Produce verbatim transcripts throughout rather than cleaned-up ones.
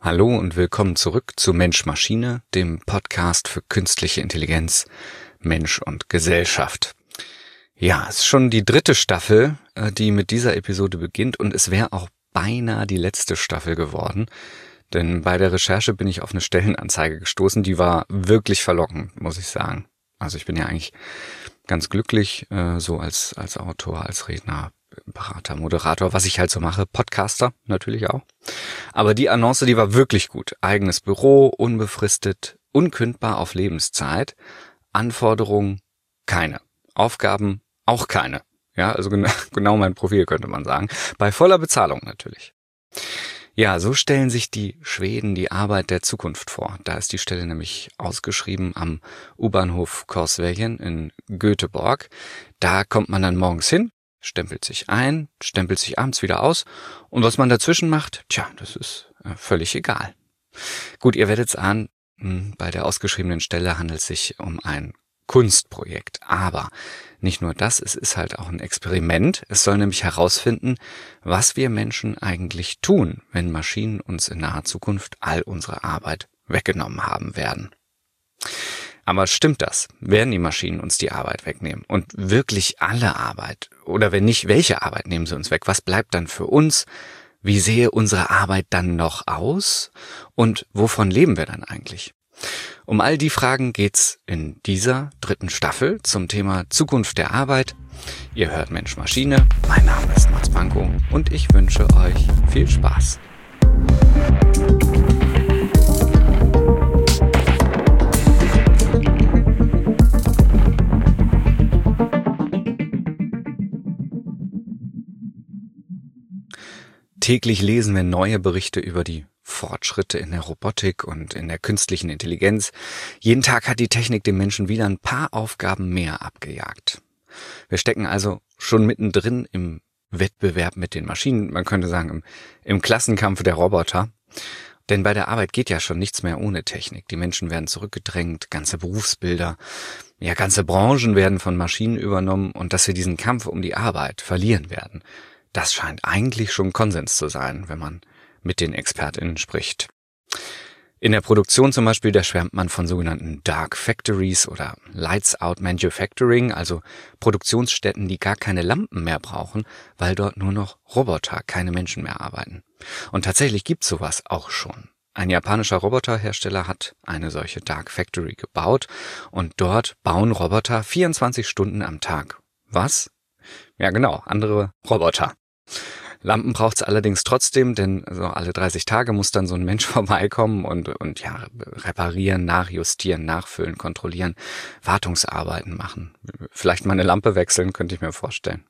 Hallo und willkommen zurück zu Mensch Maschine, dem Podcast für künstliche Intelligenz, Mensch und Gesellschaft. Ja, es ist schon die dritte Staffel, die mit dieser Episode beginnt, und es wäre auch beinahe die letzte Staffel geworden, denn bei der Recherche bin ich auf eine Stellenanzeige gestoßen, die war wirklich verlockend, muss ich sagen. Also ich bin ja eigentlich ganz glücklich, so als als Autor, als Redner, Berater, Moderator, was ich halt so mache, Podcaster natürlich auch. Aber die Annonce, die war wirklich gut. Eigenes Büro, unbefristet, unkündbar auf Lebenszeit. Anforderungen keine. Aufgaben auch keine. Ja, also genau, genau mein Profil, könnte man sagen. Bei voller Bezahlung natürlich. Ja, so stellen sich die Schweden die Arbeit der Zukunft vor. Da ist die Stelle nämlich ausgeschrieben am U-Bahnhof Korsvegen in Göteborg. Da kommt man dann morgens hin, stempelt sich ein, stempelt sich abends wieder aus, und was man dazwischen macht, tja, das ist äh, völlig egal. Gut, ihr werdet es ahnen, mh, bei der ausgeschriebenen Stelle handelt es sich um ein Kunstprojekt, aber nicht nur das, es ist halt auch ein Experiment. Es soll nämlich herausfinden, was wir Menschen eigentlich tun, wenn Maschinen uns in naher Zukunft all unsere Arbeit weggenommen haben werden. Aber stimmt das? Werden die Maschinen uns die Arbeit wegnehmen? Und wirklich alle Arbeit? Oder wenn nicht, welche Arbeit nehmen sie uns weg? Was bleibt dann für uns? Wie sehe unsere Arbeit dann noch aus? Und wovon leben wir dann eigentlich? Um all die Fragen geht's in dieser dritten Staffel zum Thema Zukunft der Arbeit. Ihr hört Mensch Maschine. Mein Name ist Mats Pankow und ich wünsche euch viel Spaß. Täglich lesen wir neue Berichte über die Fortschritte in der Robotik und in der künstlichen Intelligenz. Jeden Tag hat die Technik dem Menschen wieder ein paar Aufgaben mehr abgejagt. Wir stecken also schon mittendrin im Wettbewerb mit den Maschinen, man könnte sagen im, im Klassenkampf der Roboter. Denn bei der Arbeit geht ja schon nichts mehr ohne Technik. Die Menschen werden zurückgedrängt, ganze Berufsbilder, ja ganze Branchen werden von Maschinen übernommen, und dass wir diesen Kampf um die Arbeit verlieren werden, das scheint eigentlich schon Konsens zu sein, wenn man mit den ExpertInnen spricht. In der Produktion zum Beispiel, da schwärmt man von sogenannten Dark Factories oder Lights Out Manufacturing, also Produktionsstätten, die gar keine Lampen mehr brauchen, weil dort nur noch Roboter, keine Menschen mehr arbeiten. Und tatsächlich gibt's sowas auch schon. Ein japanischer Roboterhersteller hat eine solche Dark Factory gebaut, und dort bauen Roboter vierundzwanzig Stunden am Tag. Was? Ja genau, andere Roboter. Lampen braucht's allerdings trotzdem, denn so alle dreißig Tage muss dann so ein Mensch vorbeikommen und und ja reparieren, nachjustieren, nachfüllen, kontrollieren, Wartungsarbeiten machen. Vielleicht mal eine Lampe wechseln, könnte ich mir vorstellen.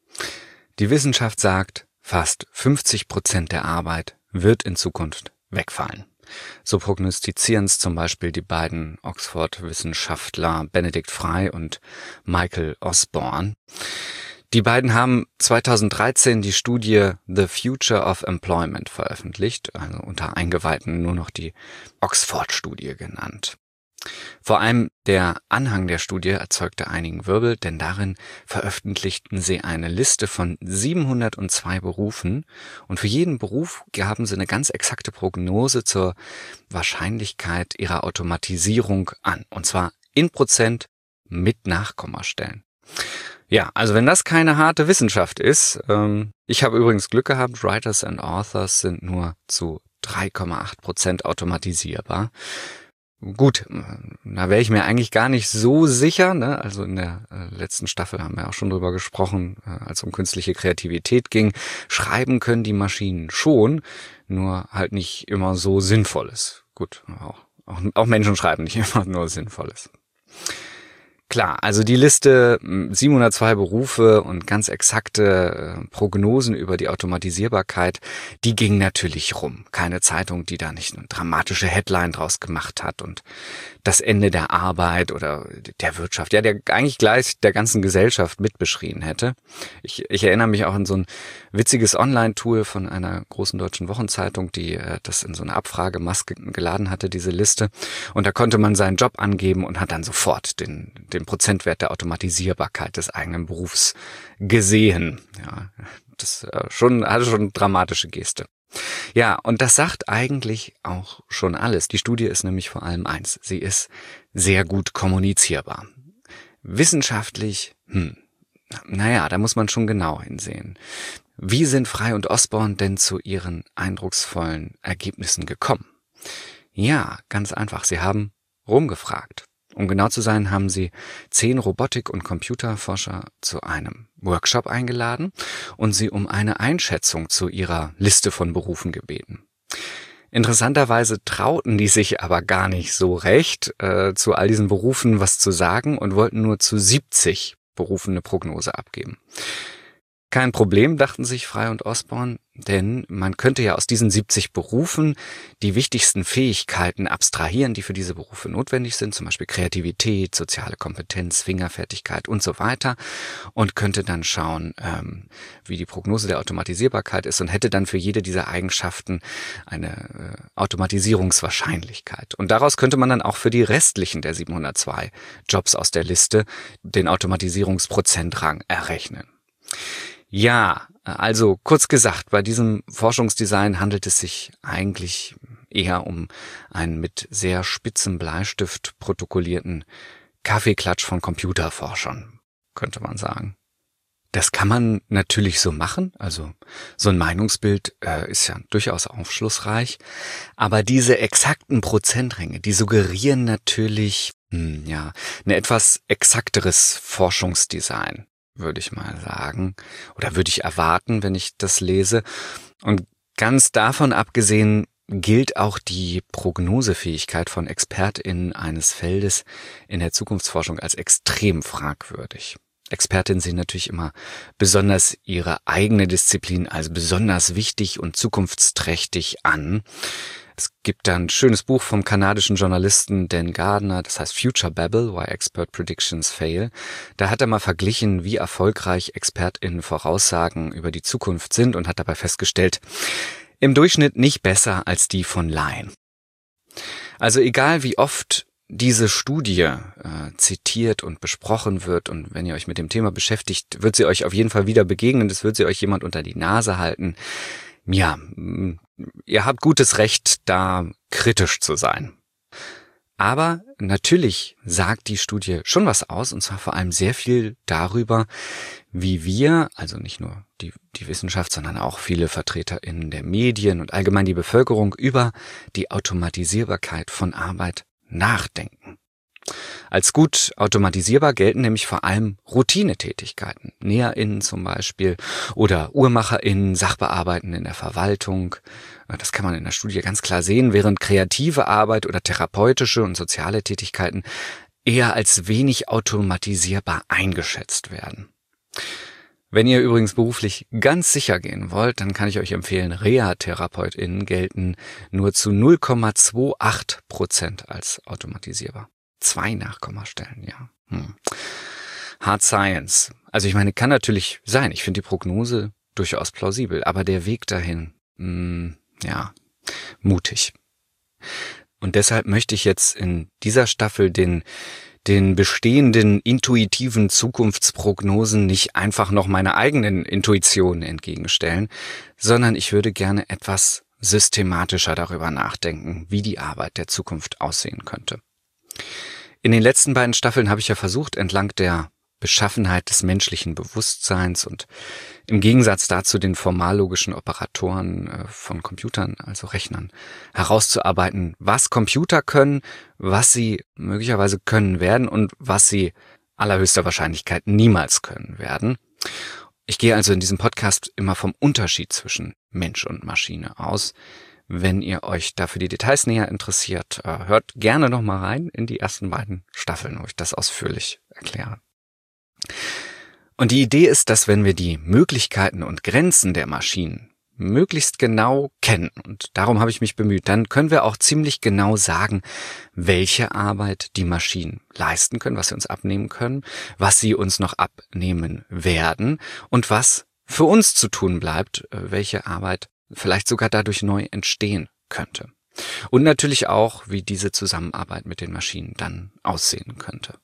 Die Wissenschaft sagt, fast fünfzig Prozent der Arbeit wird in Zukunft wegfallen. So prognostizieren es zum Beispiel die beiden Oxford-Wissenschaftler Benedikt Frey und Michael Osborne. Die beiden haben zweitausenddreizehn die Studie The Future of Employment veröffentlicht, also unter Eingeweihten nur noch die Oxford-Studie genannt. Vor allem der Anhang der Studie erzeugte einigen Wirbel, denn darin veröffentlichten sie eine Liste von siebenhundertzwei Berufen, und für jeden Beruf gaben sie eine ganz exakte Prognose zur Wahrscheinlichkeit ihrer Automatisierung an, und zwar in Prozent mit Nachkommastellen. Ja, also wenn das keine harte Wissenschaft ist, ähm, ich habe übrigens Glück gehabt, Writers and Authors sind nur zu drei Komma acht Prozent automatisierbar. Gut, da wäre ich mir eigentlich gar nicht so sicher, ne? Also in der äh, letzten Staffel haben wir auch schon drüber gesprochen, äh, als es um künstliche Kreativität ging. Schreiben können die Maschinen schon, nur halt nicht immer so Sinnvolles. Gut, auch, auch, auch Menschen schreiben nicht immer nur Sinnvolles. Klar, also die Liste siebenhundertzwei Berufe und ganz exakte äh, Prognosen über die Automatisierbarkeit, die ging natürlich rum. Keine Zeitung, die da nicht eine dramatische Headline draus gemacht hat und das Ende der Arbeit oder der Wirtschaft, ja, der eigentlich gleich der ganzen Gesellschaft mitbeschrien hätte. Ich, ich erinnere mich auch an so ein witziges Online-Tool von einer großen deutschen Wochenzeitung, die äh, das in so eine Abfragemaske geladen hatte, diese Liste. Und da konnte man seinen Job angeben und hat dann sofort den den Prozentwert der Automatisierbarkeit des eigenen Berufs gesehen. Ja, das äh, schon hatte schon eine dramatische Geste. Ja, und das sagt eigentlich auch schon alles. Die Studie ist nämlich vor allem eins. Sie ist sehr gut kommunizierbar. Wissenschaftlich, hm, naja, da muss man schon genau hinsehen. Wie sind Frey und Osborn denn zu ihren eindrucksvollen Ergebnissen gekommen? Ja, ganz einfach. Sie haben rumgefragt. Um genau zu sein, haben sie zehn Robotik- und Computerforscher zu einem Workshop eingeladen und sie um eine Einschätzung zu ihrer Liste von Berufen gebeten. Interessanterweise trauten die sich aber gar nicht so recht, äh, zu all diesen Berufen was zu sagen und wollten nur zu siebzig Berufen eine Prognose abgeben. Kein Problem, dachten sich Frey und Osborn, denn man könnte ja aus diesen siebzig Berufen die wichtigsten Fähigkeiten abstrahieren, die für diese Berufe notwendig sind, zum Beispiel Kreativität, soziale Kompetenz, Fingerfertigkeit und so weiter, und könnte dann schauen, ähm, wie die Prognose der Automatisierbarkeit ist und hätte dann für jede dieser Eigenschaften eine äh, Automatisierungswahrscheinlichkeit. Und daraus könnte man dann auch für die restlichen der siebenhundertzwei Jobs aus der Liste den Automatisierungsprozentrang errechnen. Ja, also kurz gesagt, bei diesem Forschungsdesign handelt es sich eigentlich eher um einen mit sehr spitzem Bleistift protokollierten Kaffeeklatsch von Computerforschern, könnte man sagen. Das kann man natürlich so machen, also so ein Meinungsbild äh, ist ja durchaus aufschlussreich, aber diese exakten Prozentränge, die suggerieren natürlich hm, ja, ein etwas exakteres Forschungsdesign, würde ich mal sagen, oder würde ich erwarten, wenn ich das lese. Und ganz davon abgesehen gilt auch die Prognosefähigkeit von ExpertInnen eines Feldes in der Zukunftsforschung als extrem fragwürdig. Expertinnen sehen natürlich immer besonders ihre eigene Disziplin als besonders wichtig und zukunftsträchtig an. Es gibt da ein schönes Buch vom kanadischen Journalisten Dan Gardner, das heißt Future Babble, Why Expert Predictions Fail. Da hat er mal verglichen, wie erfolgreich ExpertInnen Voraussagen über die Zukunft sind und hat dabei festgestellt, im Durchschnitt nicht besser als die von Laien. Also egal wie oft diese Studie äh, zitiert und besprochen wird und wenn ihr euch mit dem Thema beschäftigt, wird sie euch auf jeden Fall wieder begegnen, das wird sie euch jemand unter die Nase halten. Ja, ihr habt gutes Recht, da kritisch zu sein. Aber natürlich sagt die Studie schon was aus, und zwar vor allem sehr viel darüber, wie wir, also nicht nur die, die Wissenschaft, sondern auch viele VertreterInnen der Medien und allgemein die Bevölkerung über die Automatisierbarkeit von Arbeit nachdenken. Als gut automatisierbar gelten nämlich vor allem Routinetätigkeiten, NäherInnen zum Beispiel oder UhrmacherInnen, Sachbearbeitende in der Verwaltung. Das kann man in der Studie ganz klar sehen, während kreative Arbeit oder therapeutische und soziale Tätigkeiten eher als wenig automatisierbar eingeschätzt werden. Wenn ihr übrigens beruflich ganz sicher gehen wollt, dann kann ich euch empfehlen, Reha-TherapeutInnen gelten nur zu null Komma achtundzwanzig Prozent als automatisierbar. Zwei Nachkommastellen, ja. Hm. Hard Science. Also ich meine, kann natürlich sein. Ich finde die Prognose durchaus plausibel, aber der Weg dahin, mh, ja, mutig. Und deshalb möchte ich jetzt in dieser Staffel den den bestehenden intuitiven Zukunftsprognosen nicht einfach noch meine eigenen Intuitionen entgegenstellen, sondern ich würde gerne etwas systematischer darüber nachdenken, wie die Arbeit der Zukunft aussehen könnte. In den letzten beiden Staffeln habe ich ja versucht, entlang der Beschaffenheit des menschlichen Bewusstseins und im Gegensatz dazu den formallogischen Operatoren von Computern, also Rechnern, herauszuarbeiten, was Computer können, was sie möglicherweise können werden und was sie allerhöchster Wahrscheinlichkeit niemals können werden. Ich gehe also in diesem Podcast immer vom Unterschied zwischen Mensch und Maschine aus. Wenn ihr euch dafür die Details näher interessiert, hört gerne noch mal rein in die ersten beiden Staffeln, wo ich das ausführlich erkläre. Und die Idee ist, dass wenn wir die Möglichkeiten und Grenzen der Maschinen möglichst genau kennen, und darum habe ich mich bemüht, dann können wir auch ziemlich genau sagen, welche Arbeit die Maschinen leisten können, was sie uns abnehmen können, was sie uns noch abnehmen werden und was für uns zu tun bleibt, welche Arbeit vielleicht sogar dadurch neu entstehen könnte. Und natürlich auch, wie diese Zusammenarbeit mit den Maschinen dann aussehen könnte.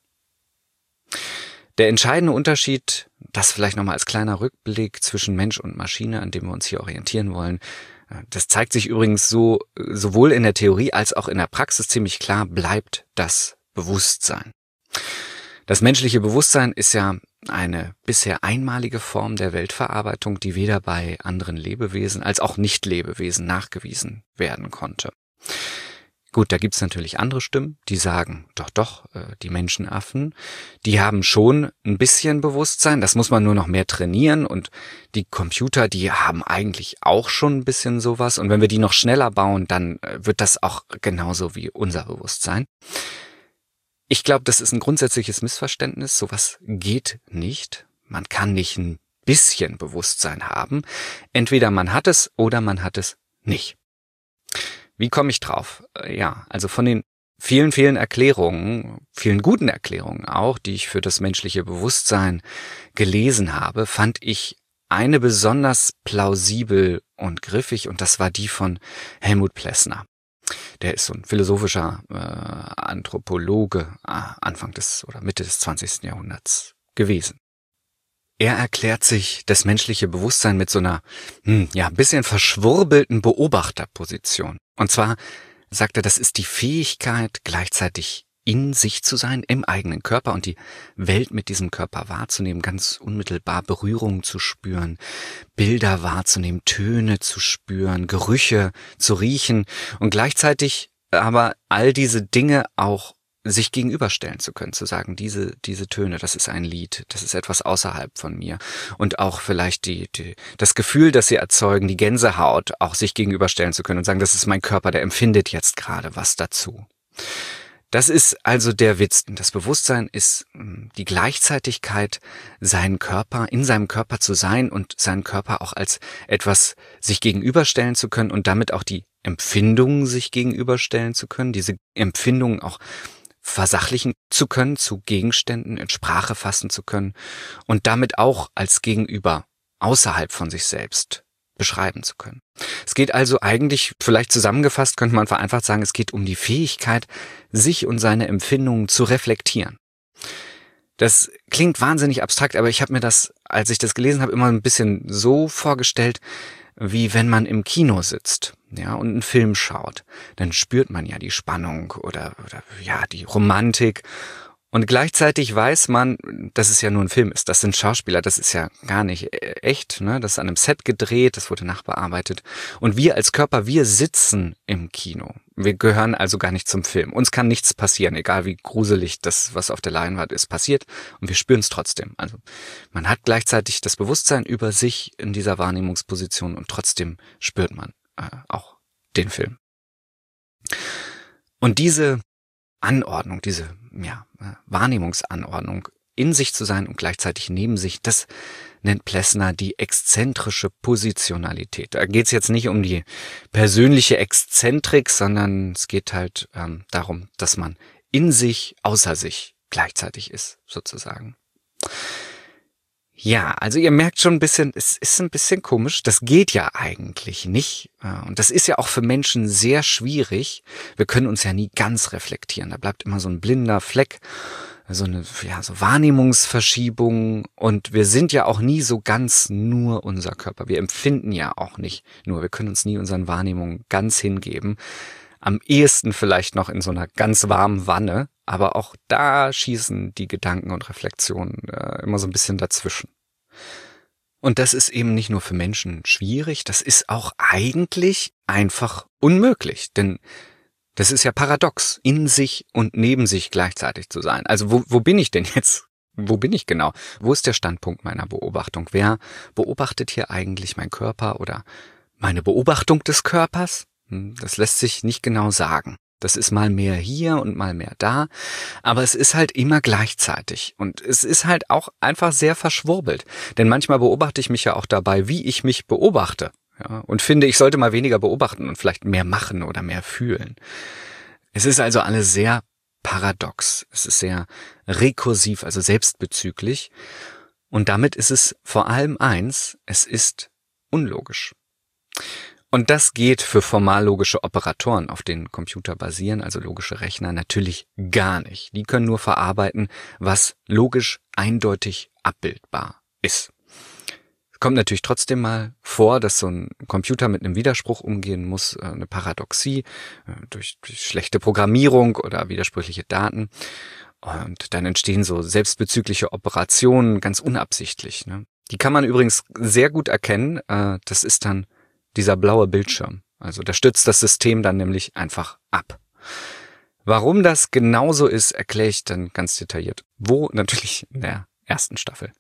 Der entscheidende Unterschied, das vielleicht nochmal als kleiner Rückblick zwischen Mensch und Maschine, an dem wir uns hier orientieren wollen, Das zeigt sich übrigens so, sowohl in der Theorie als auch in der Praxis ziemlich klar, bleibt das Bewusstsein. Das menschliche Bewusstsein ist ja eine bisher einmalige Form der Weltverarbeitung, die weder bei anderen Lebewesen als auch Nicht-Lebewesen nachgewiesen werden konnte. Gut, da gibt's natürlich andere Stimmen, die sagen, doch, doch, die Menschenaffen, die haben schon ein bisschen Bewusstsein, das muss man nur noch mehr trainieren und die Computer, die haben eigentlich auch schon ein bisschen sowas und wenn wir die noch schneller bauen, dann wird das auch genauso wie unser Bewusstsein. Ich glaube, das ist ein grundsätzliches Missverständnis, sowas geht nicht. Man kann nicht ein bisschen Bewusstsein haben, entweder man hat es oder man hat es nicht. Wie komme ich drauf? Ja, also von den vielen, vielen Erklärungen, vielen guten Erklärungen auch, die ich für das menschliche Bewusstsein gelesen habe, fand ich eine besonders plausibel und griffig und das war die von Helmut Plessner. Der ist so ein philosophischer äh, Anthropologe äh, Anfang des oder Mitte des zwanzigsten Jahrhunderts gewesen. Er erklärt sich das menschliche Bewusstsein mit so einer, hm, ja, ein bisschen verschwurbelten Beobachterposition. Und zwar sagt er, das ist die Fähigkeit, gleichzeitig in sich zu sein, im eigenen Körper und die Welt mit diesem Körper wahrzunehmen, ganz unmittelbar Berührungen zu spüren, Bilder wahrzunehmen, Töne zu spüren, Gerüche zu riechen und gleichzeitig aber all diese Dinge auch sich gegenüberstellen zu können, zu sagen, diese diese Töne, das ist ein Lied, das ist etwas außerhalb von mir und auch vielleicht die, die das Gefühl, das sie erzeugen, die Gänsehaut, auch sich gegenüberstellen zu können und sagen, das ist mein Körper, der empfindet jetzt gerade was dazu. Das ist also der Witz. Das Bewusstsein ist die Gleichzeitigkeit, seinen Körper, in seinem Körper zu sein und seinen Körper auch als etwas sich gegenüberstellen zu können und damit auch die Empfindungen sich gegenüberstellen zu können, diese Empfindungen auch versachlichen zu können, zu Gegenständen in Sprache fassen zu können und damit auch als Gegenüber außerhalb von sich selbst beschreiben zu können. Es geht also eigentlich, vielleicht zusammengefasst, könnte man vereinfacht sagen, es geht um die Fähigkeit, sich und seine Empfindungen zu reflektieren. Das klingt wahnsinnig abstrakt, aber ich habe mir das, als ich das gelesen habe, immer ein bisschen so vorgestellt, wie wenn man im Kino sitzt, ja, und einen Film schaut. Dann spürt man ja die Spannung oder, oder ja, die Romantik. Und gleichzeitig weiß man, dass es ja nur ein Film ist. Das sind Schauspieler, das ist ja gar nicht echt, ne? Das ist an einem Set gedreht, das wurde nachbearbeitet. Und wir als Körper, wir sitzen im Kino. Wir gehören also gar nicht zum Film. Uns kann nichts passieren, egal wie gruselig das, was auf der Leinwand ist, passiert. Und wir spüren es trotzdem. Also man hat gleichzeitig das Bewusstsein über sich in dieser Wahrnehmungsposition und trotzdem spürt man äh, auch den Film. Und diese Anordnung, diese ja, Wahrnehmungsanordnung, in sich zu sein und gleichzeitig neben sich, das nennt Plessner die exzentrische Positionalität. Da geht es jetzt nicht um die persönliche Exzentrik, sondern es geht halt ähm, darum, dass man in sich, außer sich gleichzeitig ist, sozusagen. Ja, also ihr merkt schon ein bisschen, es ist ein bisschen komisch. Das geht ja eigentlich nicht. Und das ist ja auch für Menschen sehr schwierig. Wir können uns ja nie ganz reflektieren. Da bleibt immer so ein blinder Fleck, so eine ja, so Wahrnehmungsverschiebung. Und wir sind ja auch nie so ganz nur unser Körper. Wir empfinden ja auch nicht nur. Wir können uns nie unseren Wahrnehmungen ganz hingeben. Am ehesten vielleicht noch in so einer ganz warmen Wanne, aber auch da schießen die Gedanken und Reflexionen äh, immer so ein bisschen dazwischen. Und das ist eben nicht nur für Menschen schwierig, das ist auch eigentlich einfach unmöglich, denn das ist ja paradox, in sich und neben sich gleichzeitig zu sein. Also wo, wo bin ich denn jetzt? Wo bin ich genau? Wo ist der Standpunkt meiner Beobachtung? Wer beobachtet hier eigentlich meinen Körper oder meine Beobachtung des Körpers? Das lässt sich nicht genau sagen. Das ist mal mehr hier und mal mehr da, aber es ist halt immer gleichzeitig und es ist halt auch einfach sehr verschwurbelt, denn manchmal beobachte ich mich ja auch dabei, wie ich mich beobachte, ja, und finde, ich sollte mal weniger beobachten und vielleicht mehr machen oder mehr fühlen. Es ist also alles sehr paradox, es ist sehr rekursiv, also selbstbezüglich und damit ist es vor allem eins, es ist unlogisch. Und das geht für formallogische Operatoren, auf denen Computer basieren, also logische Rechner, natürlich gar nicht. Die können nur verarbeiten, was logisch eindeutig abbildbar ist. Kommt natürlich trotzdem mal vor, dass so ein Computer mit einem Widerspruch umgehen muss, eine Paradoxie durch, durch schlechte Programmierung oder widersprüchliche Daten. Und dann entstehen so selbstbezügliche Operationen ganz unabsichtlich. Ne? Die kann man übrigens sehr gut erkennen. Das ist dann dieser blaue Bildschirm. Also da stürzt das System dann nämlich einfach ab. Warum das genauso ist, erkläre ich dann ganz detailliert. Wo? Natürlich in der ersten Staffel.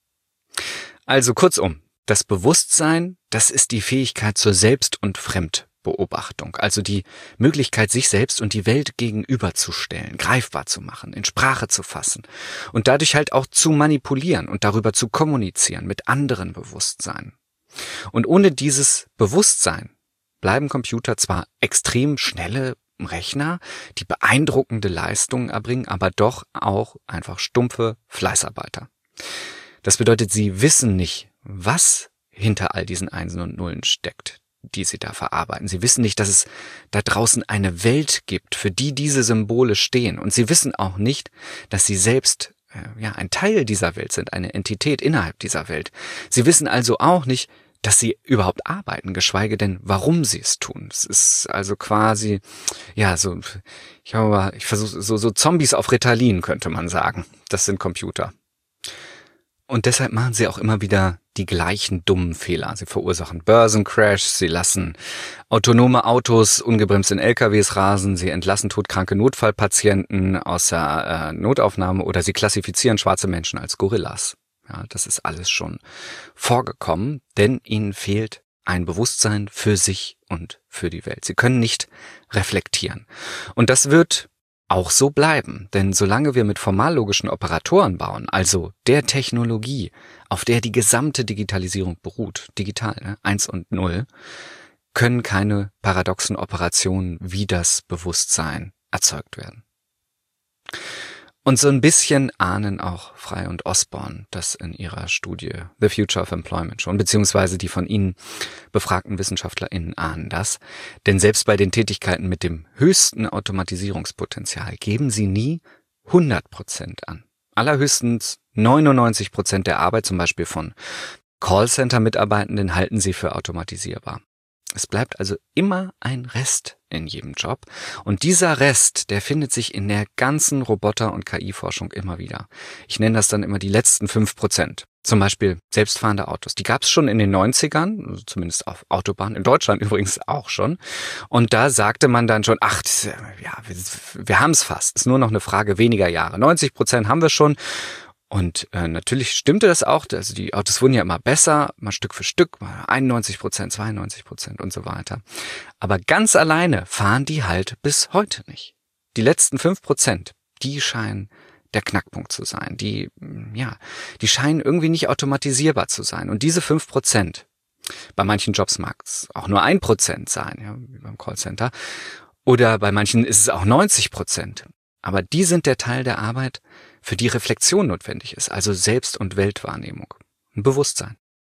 Also kurzum, das Bewusstsein, das ist die Fähigkeit zur Selbst- und Fremdbeobachtung. Also die Möglichkeit, sich selbst und die Welt gegenüberzustellen, greifbar zu machen, in Sprache zu fassen und dadurch halt auch zu manipulieren und darüber zu kommunizieren mit anderen Bewusstseinen. Und ohne dieses Bewusstsein bleiben Computer zwar extrem schnelle Rechner, die beeindruckende Leistungen erbringen, aber doch auch einfach stumpfe Fleißarbeiter. Das bedeutet, sie wissen nicht, was hinter all diesen Einsen und Nullen steckt, die sie da verarbeiten. Sie wissen nicht, dass es da draußen eine Welt gibt, für die diese Symbole stehen. Und sie wissen auch nicht, dass sie selbst äh, ja ein Teil dieser Welt sind, eine Entität innerhalb dieser Welt. Sie wissen also auch nicht, dass sie überhaupt arbeiten, geschweige denn, warum sie es tun. Es ist also quasi, ja, so, ich habe mal, ich versuche, so, so Zombies auf Ritalin, könnte man sagen. Das sind Computer. Und deshalb machen sie auch immer wieder die gleichen dummen Fehler. Sie verursachen Börsencrashs, sie lassen autonome Autos ungebremst in L K Ws rasen, sie entlassen todkranke Notfallpatienten aus der äh, Notaufnahme oder sie klassifizieren schwarze Menschen als Gorillas. Ja, das ist alles schon vorgekommen, denn ihnen fehlt ein Bewusstsein für sich und für die Welt. Sie können nicht reflektieren. Und das wird auch so bleiben, denn solange wir mit formallogischen Operatoren bauen, also der Technologie, auf der die gesamte Digitalisierung beruht, digital, ne, eins und null, können keine paradoxen Operationen wie das Bewusstsein erzeugt werden. Und so ein bisschen ahnen auch Frey und Osborne das in ihrer Studie The Future of Employment schon, beziehungsweise die von ihnen befragten WissenschaftlerInnen ahnen das. Denn selbst bei den Tätigkeiten mit dem höchsten Automatisierungspotenzial geben sie nie hundert Prozent an. Allerhöchstens neunundneunzig Prozent der Arbeit, zum Beispiel von Callcenter-Mitarbeitenden, halten sie für automatisierbar. Es bleibt also immer ein Rest in jedem Job. Und dieser Rest, der findet sich in der ganzen Roboter- und K I-Forschung immer wieder. Ich nenne das dann immer die letzten fünf Prozent. Zum Beispiel selbstfahrende Autos. Die gab es schon in den neunzigern, also zumindest auf Autobahnen, in Deutschland übrigens auch schon. Und da sagte man dann schon, ach, das, ja, wir, wir haben es fast. Es ist nur noch eine Frage weniger Jahre. neunzig Prozent haben wir schon. Und äh, natürlich stimmte das auch, also die Autos wurden ja immer besser, mal Stück für Stück, mal einundneunzig Prozent, zweiundneunzig Prozent und so weiter. Aber ganz alleine fahren die halt bis heute nicht. Die letzten fünf Prozent, die scheinen der Knackpunkt zu sein. Die, ja, die scheinen irgendwie nicht automatisierbar zu sein. Und diese fünf Prozent, bei manchen Jobs mag es auch nur ein Prozent sein, ja, wie beim Callcenter, oder bei manchen ist es auch neunzig Prozent. Aber die sind der Teil der Arbeit, für die Reflexion notwendig ist, also Selbst- und Weltwahrnehmung, ein Bewusstsein.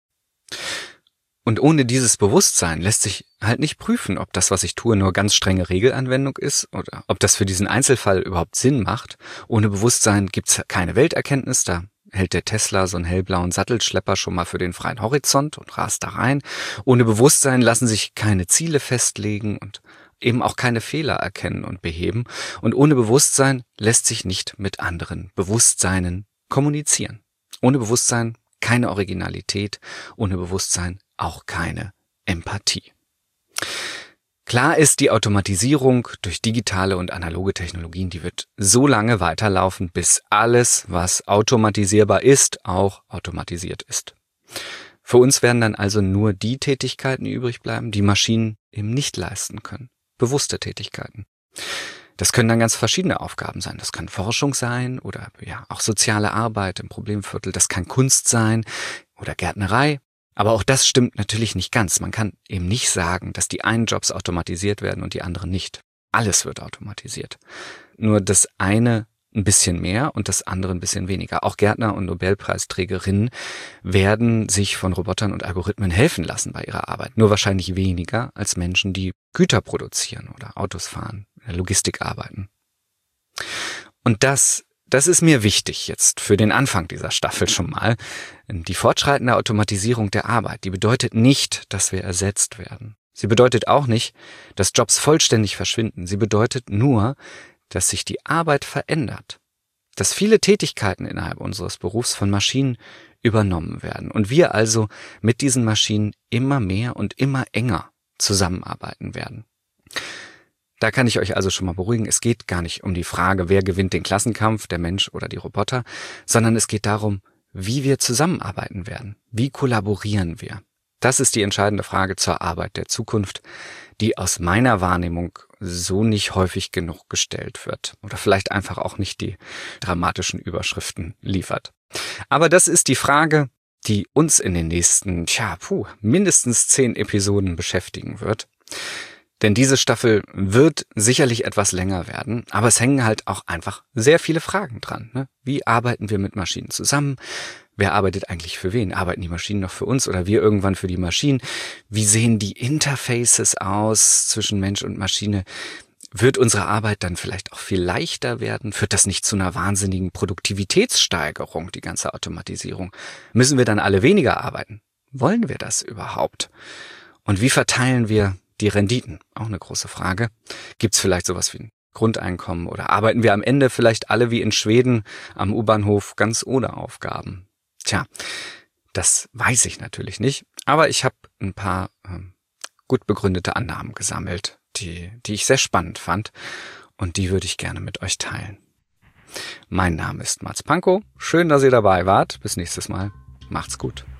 Und ohne dieses Bewusstsein lässt sich halt nicht prüfen, ob das, was ich tue, nur ganz strenge Regelanwendung ist oder ob das für diesen Einzelfall überhaupt Sinn macht. Ohne Bewusstsein gibt's keine Welterkenntnis, da hält der Tesla so einen hellblauen Sattelschlepper schon mal für den freien Horizont und rast da rein. Ohne Bewusstsein lassen sich keine Ziele festlegen und eben auch keine Fehler erkennen und beheben. Und ohne Bewusstsein lässt sich nicht mit anderen Bewusstseinen kommunizieren. Ohne Bewusstsein keine Originalität, ohne Bewusstsein auch keine Empathie. Klar ist, die Automatisierung durch digitale und analoge Technologien, die wird so lange weiterlaufen, bis alles, was automatisierbar ist, auch automatisiert ist. Für uns werden dann also nur die Tätigkeiten übrig bleiben, die Maschinen eben nicht leisten können. Bewusste Tätigkeiten. Das können dann ganz verschiedene Aufgaben sein. Das kann Forschung sein oder ja auch soziale Arbeit im Problemviertel. Das kann Kunst sein oder Gärtnerei. Aber auch das stimmt natürlich nicht ganz. Man kann eben nicht sagen, dass die einen Jobs automatisiert werden und die anderen nicht. Alles wird automatisiert. Nur das eine ein bisschen mehr und das andere ein bisschen weniger. Auch Gärtner und Nobelpreisträgerinnen werden sich von Robotern und Algorithmen helfen lassen bei ihrer Arbeit. Nur wahrscheinlich weniger als Menschen, die Güter produzieren oder Autos fahren, in der Logistik arbeiten. Und das, das ist mir wichtig jetzt für den Anfang dieser Staffel schon mal. Die fortschreitende Automatisierung der Arbeit, die bedeutet nicht, dass wir ersetzt werden. Sie bedeutet auch nicht, dass Jobs vollständig verschwinden. Sie bedeutet nur, dass sich die Arbeit verändert. Dass viele Tätigkeiten innerhalb unseres Berufs von Maschinen übernommen werden und wir also mit diesen Maschinen immer mehr und immer enger zusammenarbeiten werden. Da kann ich euch also schon mal beruhigen, es geht gar nicht um die Frage, wer gewinnt den Klassenkampf, der Mensch oder die Roboter, sondern es geht darum, wie wir zusammenarbeiten werden, wie kollaborieren wir. Das ist die entscheidende Frage zur Arbeit der Zukunft, die aus meiner Wahrnehmung so nicht häufig genug gestellt wird oder vielleicht einfach auch nicht die dramatischen Überschriften liefert. Aber das ist die Frage, die uns in den nächsten, tja, puh, mindestens zehn Episoden beschäftigen wird. Denn diese Staffel wird sicherlich etwas länger werden, aber es hängen halt auch einfach sehr viele Fragen dran. Ne? Wie arbeiten wir mit Maschinen zusammen? Wer arbeitet eigentlich für wen? Arbeiten die Maschinen noch für uns oder wir irgendwann für die Maschinen? Wie sehen die Interfaces aus zwischen Mensch und Maschine? Wird unsere Arbeit dann vielleicht auch viel leichter werden? Führt das nicht zu einer wahnsinnigen Produktivitätssteigerung, die ganze Automatisierung? Müssen wir dann alle weniger arbeiten? Wollen wir das überhaupt? Und wie verteilen wir die Renditen? Auch eine große Frage. Gibt es vielleicht sowas wie ein Grundeinkommen oder arbeiten wir am Ende vielleicht alle wie in Schweden am U-Bahnhof ganz ohne Aufgaben? Tja, das weiß ich natürlich nicht, aber ich habe ein paar ähm, gut begründete Annahmen gesammelt, die, die ich sehr spannend fand und die würde ich gerne mit euch teilen. Mein Name ist Mats Pankow. Schön, dass ihr dabei wart. Bis nächstes Mal. Macht's gut.